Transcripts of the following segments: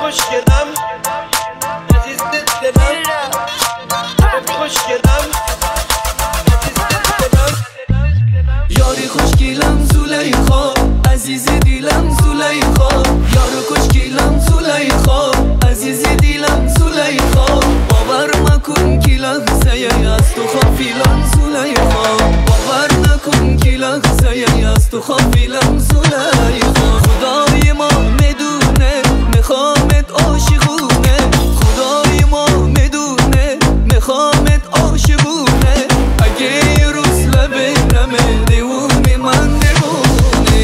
خوشگلم عزیز دلم خوشگلم عزیز دلم یاری خوشگلم زلیخا عزیز دیلم زلیخا یارو خوشگلم زلیخا عزیز دیلم زلیخا باور نکن که لحظه از تو غافلم زلیخا باور نکن که لحظه از تو غافلم زلیخا خدای ما میدونه میخوامت عاشقونه خدای ما میدونه میخوامت عاشقونه اگه یه روز لبنمه دیوونه من نمونه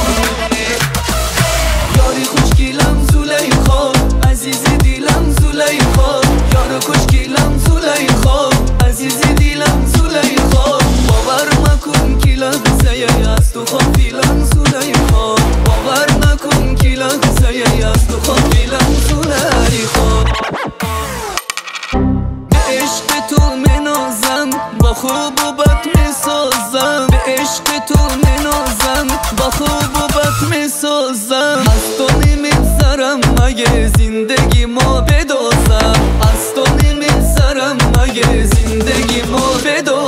یاری خوشگلم زلیخا عزیز دیلم زلیخا یارو خوشگلم زلیخا عزیز دیلم زلیخا باور نکن که لحظه از تو غافلم زلیخا باور نکن که لحظه از تو غافلم زلیخا به عشق تو منازم با خوب و بد میسازم به عشق تو منازم با خوب و بد میسازم از تو نمیگذرم مگه زندگی ما بدازم از تو نمیگذرم مگه زندگی ما بدازم